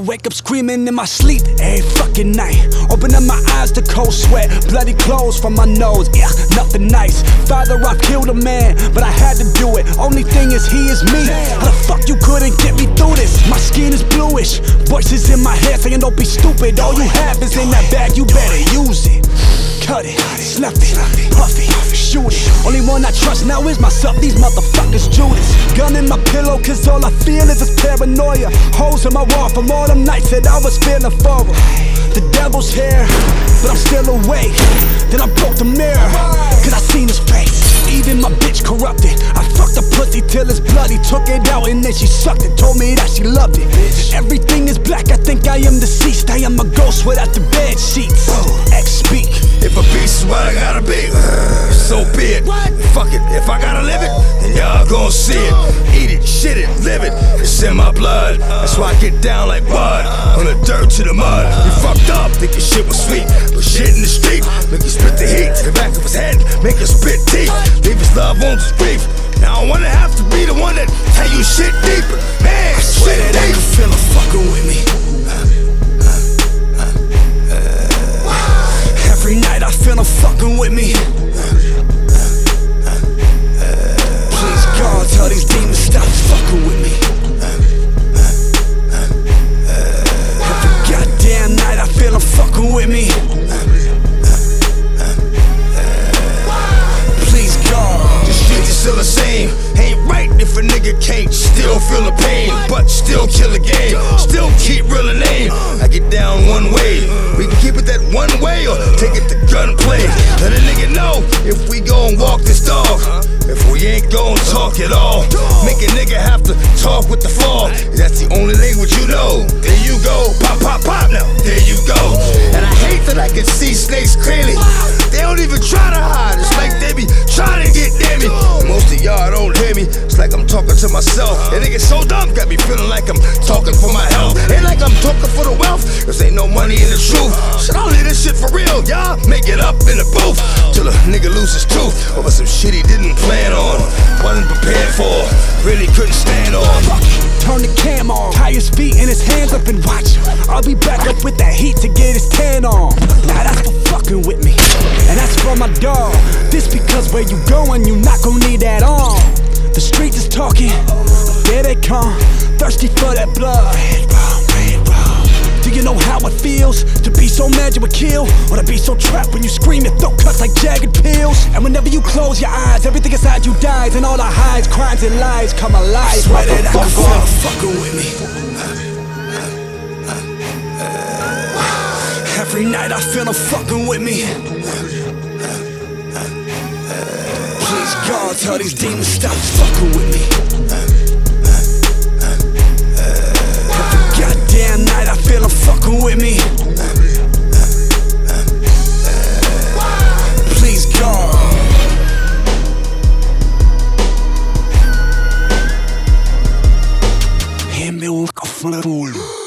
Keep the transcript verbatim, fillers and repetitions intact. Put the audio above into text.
wake up screaming in my sleep every fucking night. Open up my eyes to cold sweat, bloody clothes from my nose. Yeah, nothing nice. Father, I've killed a man, but I had to do it. Only thing is he is me. How the fuck you couldn't get me through this? My skin is bluish, voices in my head saying don't be stupid. All you have is in that bag, you better use it. Cut it, snuff it, puff it, shoot it. Only one I trust now is myself, these motherfuckers Judas. Gun in my pillow cause all I feel is this paranoia. Holes in my wall from all them nights that I was feeling forward. The devil's here, but I'm still awake. Then I broke the mirror, cause I seen his face. Even my bitch corrupted. I fucked the pussy till it's bloody, took it out and then she sucked it. Told me that she loved it. Everything is black, I think I am deceased. I am a ghost without the bed sheets. X speak. If a beast is what I gotta be, so be it. Fuck it, if I gotta live it, then y'all gon' see it. Eat it, shit it, live it, it's in my blood. That's why I get down like bud, on the dirt to the mud. You fucked up, thinking shit was sweet, but shit in the street make you spit the heat. The back of his head, make you spit teeth. Leave his love on his grief. Now I wanna have to be the one that tell you shit deeper. Man, I swear shit that I can feel her fucking with me. Every night I feel her fucking with me. Please God, tell these demons stop fucking with me. Every goddamn night I feel her fucking with me. Please God. The streets are still the same. Ain't right if a nigga can't still feel the pain, but still kill the game, still keep reeling name. I get down one way, we can keep it that one way or take it to gunplay. Let a nigga know if we gon' walk this dog, if we ain't gon' talk at all. Make a nigga have to talk with the fog, that's the only language you know. There you go, pop, pop, pop now, there you go. And I hate that I can see snakes clearly. They don't even try to hide, it's like they be trying to get near me. Most of y'all don't hear me, it's like I'm talking to myself. And they get so dumb, got me feeling like I'm talking for my health. Ain't like I'm talking for the wealth, cause ain't no money in the truth. Should I leave this shit for real, y'all? Make it up in the booth till a nigga loses tooth over some shit he didn't plan on, wasn't prepared for, really couldn't stand on. Turn the cam on, tie his feet and his hands up and watch him. I'll be back up with that heat to get his tan on. Now that's for fucking with me, and that's for my dog. This because where you going, you not gon' need that on. The streets is talking, there they come, thirsty for that blood. Red rum, red rum. Do you know how it feels to be so mad you would kill, or to be so trapped when you scream your throat cuts like jagged pills? And whenever you close your eyes, everything inside you dies, and all the highs, crimes, and lies come alive. Swear that I can feel her fucking with me. Every night I feel her fucking with me. Please God, tell these demons stop fucking with me. Every goddamn night I feel her fucking with me. Please God. Him me un